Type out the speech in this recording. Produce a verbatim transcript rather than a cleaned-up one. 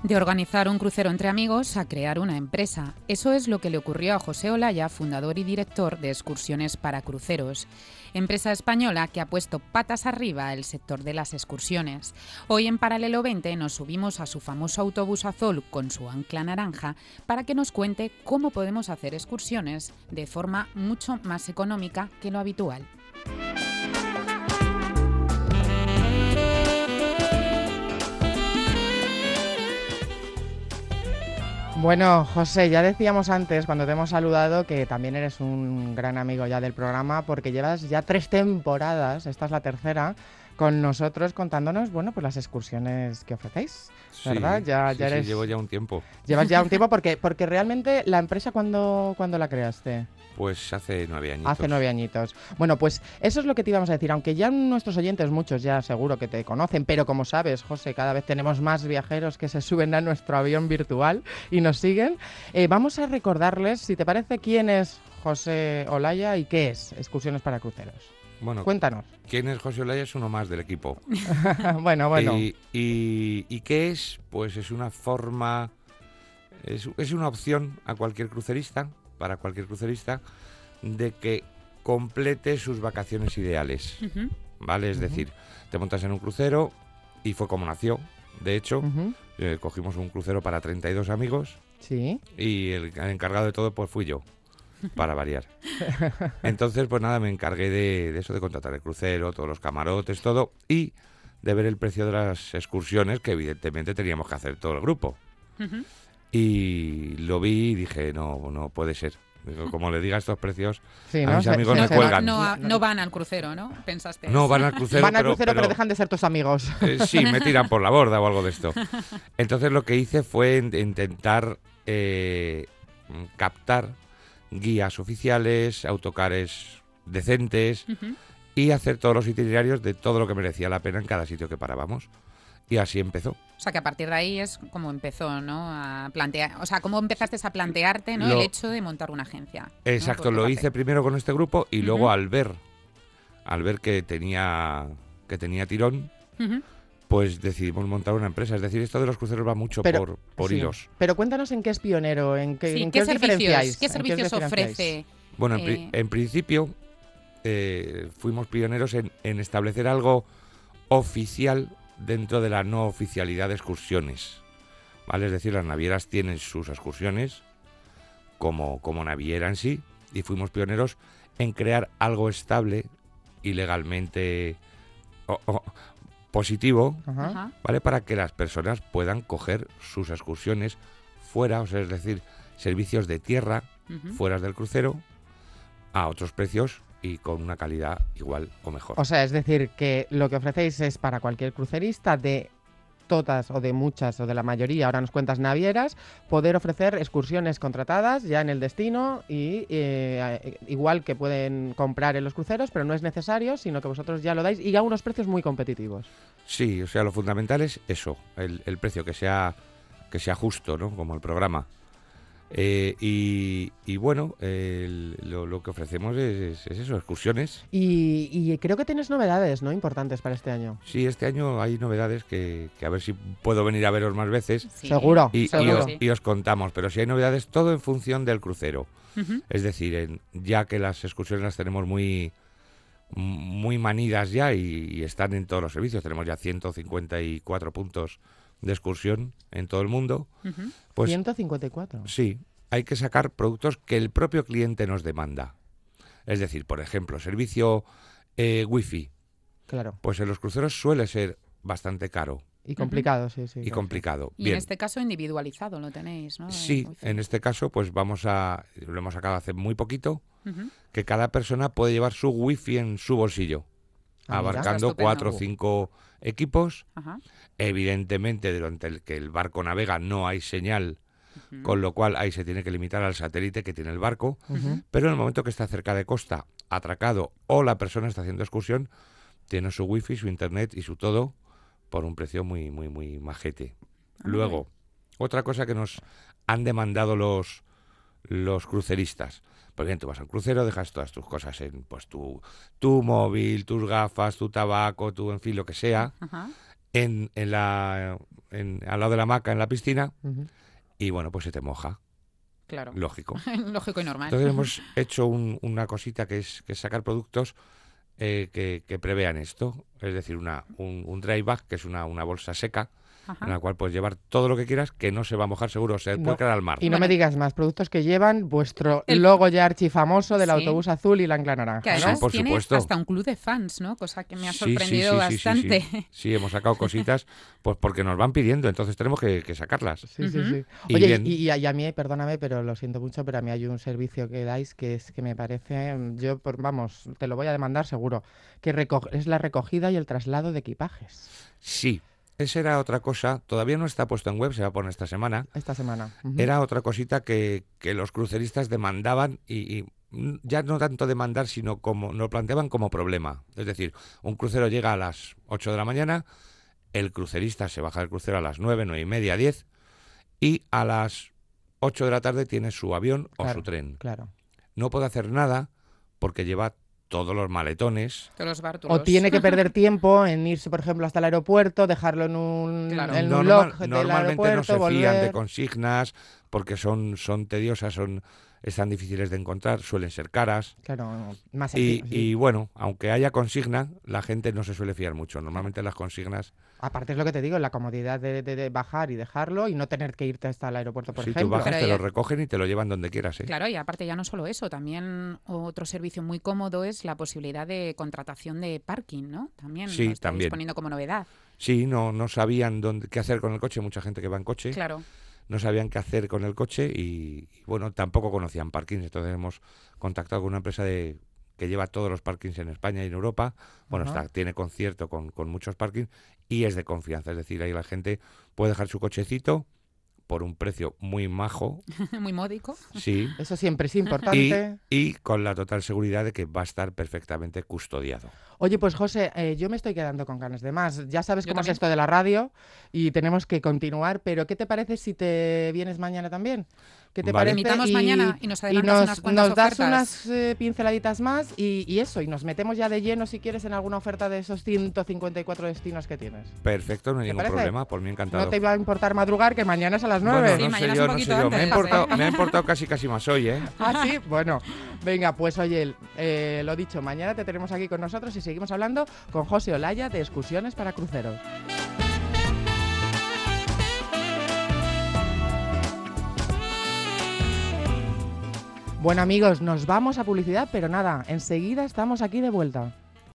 De organizar un crucero entre amigos a crear una empresa. Eso es lo que le ocurrió a José Olaya, fundador y director de Excursiones para Cruceros, empresa española que ha puesto patas arriba el sector de las excursiones. Hoy en Paralelo veinte nos subimos a su famoso autobús azul con su ancla naranja para que nos cuente cómo podemos hacer excursiones de forma mucho más económica que lo habitual. Bueno, José, ya decíamos antes, cuando te hemos saludado, que también eres un gran amigo ya del programa, porque llevas ya tres temporadas, esta es la tercera, con nosotros contándonos, bueno, pues las excursiones que ofrecéis, ¿verdad? Sí, ya, sí, ya eres... sí, llevo ya un tiempo. Llevas ya un tiempo, porque, porque realmente la empresa, ¿cuándo, ¿cuándo la creaste? Pues hace nueve añitos. Hace nueve añitos. Bueno, pues eso es lo que te íbamos a decir, aunque ya nuestros oyentes, muchos ya seguro que te conocen, pero como sabes, José, cada vez tenemos más viajeros que se suben a nuestro avión virtual y nos siguen. Eh, vamos a recordarles, si te parece, quién es José Olaya y qué es Excursiones para Cruceros. Bueno, cuéntanos. ¿Quién es José Olaya? Es uno más del equipo. bueno, bueno. Y, y, ¿Y qué es? Pues es una forma, es, es una opción a cualquier crucerista, para cualquier crucerista, de que complete sus vacaciones ideales. Uh-huh. ¿Vale? Es uh-huh. decir, te montas en un crucero y fue como nació. De hecho, uh-huh. eh, cogimos un crucero para treinta y dos amigos. Sí. Y el, el encargado de todo pues fui yo, para variar. Entonces, pues nada, me encargué de, de eso, de contratar el crucero, todos los camarotes, todo, y de ver el precio de las excursiones, que evidentemente teníamos que hacer todo el grupo. Uh-huh. Y lo vi y dije, no, no puede ser. Digo, como le diga estos precios, sí, a ¿no? mis amigos no, me cuelgan. No, no, no van al crucero, ¿no? Pensaste. No, van al crucero, van al pero, crucero pero, pero dejan de ser tus amigos. Eh, sí, me tiran por la borda o algo de esto. Entonces lo que hice fue intentar eh, captar guías oficiales, autocares decentes uh-huh. y hacer todos los itinerarios de todo lo que merecía la pena en cada sitio que parábamos. Y así empezó. O sea, que a partir de ahí es como empezó, ¿no? A plantear, o sea, cómo empezaste a plantearte, ¿no? Lo, el hecho de montar una agencia. Exacto, ¿no? Lo hice primero con este grupo y uh-huh. luego al ver, al ver que tenía, que tenía tirón, uh-huh. pues decidimos montar una empresa. Es decir, esto de los cruceros va mucho pero, por, por sí. hilos. Pero cuéntanos en qué es pionero, en qué, sí, en qué, qué os servicios, diferenciáis. ¿Qué servicios qué os ofrece? Bueno, en, eh... pri- en principio eh, fuimos pioneros en, en establecer algo oficial dentro de la no oficialidad de excursiones, ¿vale? Es decir, las navieras tienen sus excursiones como, como naviera en sí, y fuimos pioneros en crear algo estable y legalmente o, o, positivo, Ajá. ¿vale? Para que las personas puedan coger sus excursiones fuera, o sea, es decir, servicios de tierra uh-huh. fuera del crucero a otros precios y con una calidad igual o mejor. O sea, es decir, que lo que ofrecéis es para cualquier crucerista de todas o de muchas o de la mayoría, ahora nos cuentas navieras, poder ofrecer excursiones contratadas ya en el destino y eh, igual que pueden comprar en los cruceros, pero no es necesario, sino que vosotros ya lo dais y a unos precios muy competitivos. Sí, o sea, lo fundamental es eso, el, el precio que sea, que sea justo, ¿no? Como el programa. Eh, y, y bueno, el, lo, lo que ofrecemos es, es eso, excursiones. Y, y creo que tienes novedades, ¿no? Importantes para este año. Sí, este año hay novedades que, que a ver si puedo venir a veros más veces. Sí. Seguro, y, seguro. Y, os, y os contamos, pero si hay novedades, todo en función del crucero. Uh-huh. Es decir, en, ya que las excursiones las tenemos muy, muy manidas ya y, y están en todos los servicios, tenemos ya ciento cincuenta y cuatro puntos de excursión en todo el mundo. Uh-huh. Pues, ciento cincuenta y cuatro. Sí, hay que sacar productos que el propio cliente nos demanda. Es decir, por ejemplo, servicio eh, wifi. Claro. Pues en los cruceros suele ser bastante caro. Y complicado, uh-huh. sí, sí. Y claro. complicado. Y Bien. en este caso individualizado lo tenéis, ¿no? Sí, en este caso pues vamos a, lo hemos sacado hace muy poquito, uh-huh. que cada persona puede llevar su wifi en su bolsillo. Ah, abarcando cuatro o cinco equipos. Uh-huh. Evidentemente, durante el que el barco navega no hay señal, uh-huh. con lo cual ahí se tiene que limitar al satélite que tiene el barco. Uh-huh. Pero en el momento que está cerca de costa, atracado, o la persona está haciendo excursión, tiene su wifi, su internet y su todo por un precio muy, muy, muy majete. Uh-huh. Luego, otra cosa que nos han demandado los, los cruceristas. Pues bien, tú vas al crucero, dejas todas tus cosas en pues tu, tu móvil, tus gafas, tu tabaco, tu, en fin, lo que sea. Uh-huh. en, en la, en, al lado de la hamaca en la piscina Ujú. y bueno, pues se te moja. Claro. Lógico. Lógico y normal. Entonces hemos hecho un, una cosita que es, que es sacar productos eh, que, que prevean esto. Es decir, una, un, un dry bag, que es una, una bolsa seca, Ajá. en la cual puedes llevar todo lo que quieras, que no se va a mojar seguro, se No, puede quedar al mar. Y no Bueno. me digas más, productos que llevan vuestro El- logo ya archifamoso del Sí. autobús azul y la ancla naranja, Que ¿no? además por tiene supuesto. hasta un club de fans, ¿no? Cosa que me ha Sí, sí, sorprendido sí, sí, sí, bastante. Sí, sí, hemos sacado cositas pues porque nos van pidiendo, entonces tenemos que, que sacarlas. Sí, sí, Ujú. sí. Y Oye, bien. y, y a, y a mí, perdóname, pero lo siento mucho, pero a mí hay un servicio que dais que es que me parece, yo, por, vamos, te lo voy a demandar seguro, que reco- es la recogida y el traslado de equipajes Sí, esa era otra cosa, todavía no está puesto en web, se va a poner esta semana. esta semana. Ujú. Era otra cosita que, que los cruceristas demandaban y, y mm, ya no tanto demandar, sino como nos lo planteaban como problema. Es decir, un crucero llega a las ocho de la mañana, el crucerista se baja del crucero a las nueve, nueve y media, diez y a las ocho de la tarde tiene su avión o Claro, su tren. Claro. No puede hacer nada porque lleva todos los maletones. Todos los bártulos. O tiene que perder tiempo en irse, por ejemplo, hasta el aeropuerto, dejarlo en un, Claro. en un Normal- log del normalmente no aeropuerto, se fían de volver. consignas porque son, son tediosas, son están difíciles de encontrar, suelen ser caras. Claro, más Y, acti- sí. y bueno, aunque haya consigna, la gente no se suele fiar mucho. Normalmente las consignas, Aparte es lo que te digo, la comodidad de, de- de bajar y dejarlo y no tener que irte hasta el aeropuerto, por si tú ejemplo. bajas, Pero te ya- lo recogen y te lo llevan donde quieras. ¿eh? Claro, y aparte ya no solo eso, también otro servicio muy cómodo es la posibilidad de contratación de parking, ¿no? También Sí, lo estáis también. poniendo como novedad. Sí, no, no sabían dónde, qué hacer con el coche. Mucha gente que va en coche Claro. no sabían qué hacer con el coche y, y, bueno, tampoco conocían parkings. Entonces hemos contactado con una empresa de que lleva todos los parkings en España y en Europa. Bueno, Ajá. está, tiene concierto con, con muchos parkings y es de confianza. Es decir, ahí la gente puede dejar su cochecito por un precio muy majo, Muy módico. sí, Eso siempre es y, importante. y con la total seguridad de que va a estar perfectamente custodiado. Oye, pues José, eh, yo me estoy quedando con ganas de más. Ya sabes Yo cómo también. es esto de la radio y tenemos que continuar, pero ¿qué te parece si te vienes mañana también? ¿Qué te Vale. parece? Invitamos Y- mañana y nos y adelantas nos, unas cuantas nos das ofertas. unas eh, pinceladitas más y, y eso, y nos metemos ya de lleno si quieres en alguna oferta de esos ciento cincuenta y cuatro destinos que tienes. Perfecto, no hay ¿Te ningún parece? problema, por mí encantado. No te va a importar madrugar, que mañana es a las nueve. Bueno, Sí, no mañana sé es yo, un no poquito sé yo. Me ha, antes, importado, café. me ha importado casi casi más hoy, ¿eh? Ah, sí, bueno. Venga, pues oye, eh, lo dicho, mañana te tenemos aquí con nosotros y seguimos hablando con José Olaya de Excursiones para Cruceros. Bueno amigos, nos vamos a publicidad, pero nada, enseguida estamos aquí de vuelta.